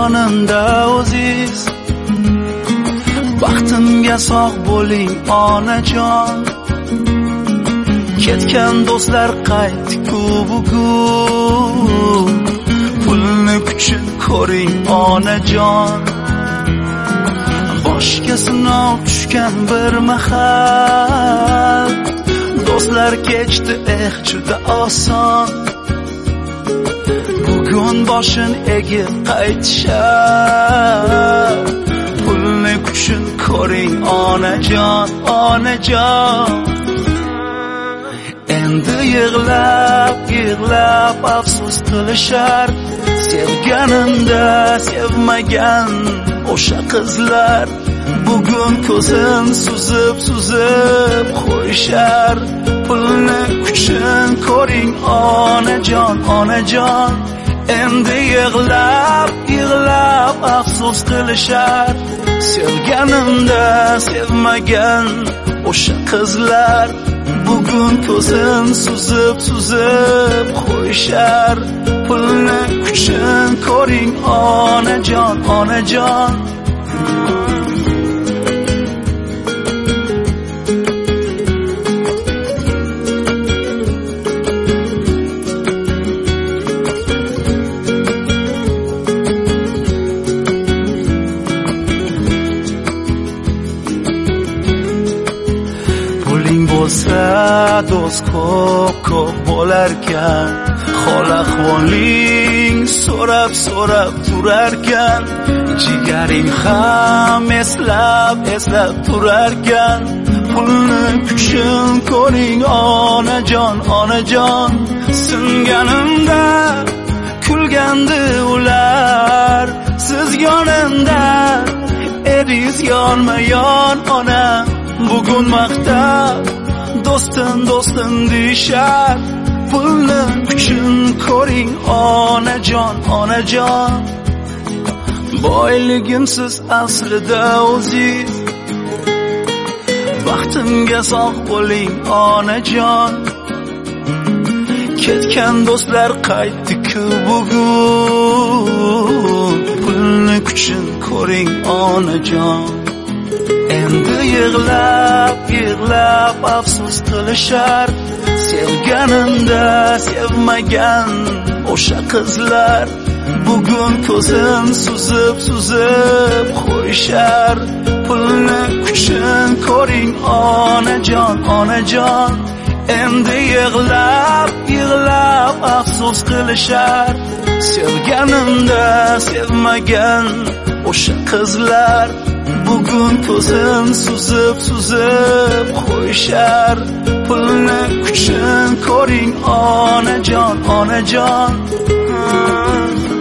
yonimda o'ziz. Baxtimga sog' bo'ling onajon. Ketgan do'stlar qaytdi-ku bugun. Pulni kuchin ko'ring onajon. Boshga sinov tushgan bir mahal, do'stlar kechdi juda oson. Bugun boshin egib qaytishar. Pulni kuchin ko'ring onajon, onajon. Endi yig'lab afsus qilishar. Sevganimda sevmagan o'sha qizlar bugun ko'zin suzib qo'yishar. Pulni kuchin ko'ring onajon, onajon. Endi yig'lab afsus qilishar. Sevganimda sevmagan o'sha qizlar bugun ko'zin suzib qo'yishar. Pulni kuchin ko'ring onajon, onajon. Bo'lsa do'st ko'p bo'larkan, hol ahvoling so'rab turarkan. Jigaring ham eslab turarkan. Pulni kuchin ko'ring onajon, onajon. Singanimda kulgandi ular, siz yonimda edingiz yonma-yon ona. Bugun maqtab do'stim deyishar. Pulni kuchin ko'ring onajon, onajon. Boyligimsiz aslida o'ziz. Baxtimga sog' bo'ling onajon. Ketgan do'stlar qaytdi-ku bugun. Pulni kuchin ko'ring onajon. Endi yig'lab afsus qilishar. Sevganimda sevmagan o'sha qizlar bugun ko'zin suzib qo'yishar. Pulni kuchin ko'ring onajon, onajon. Endi yig'lab afsus qilishar. Sevganimda sevmagan o'sha qizlar bugun ko'zin suzib qo'yishar. Pulni kuchin ko'ring onajon, onajon.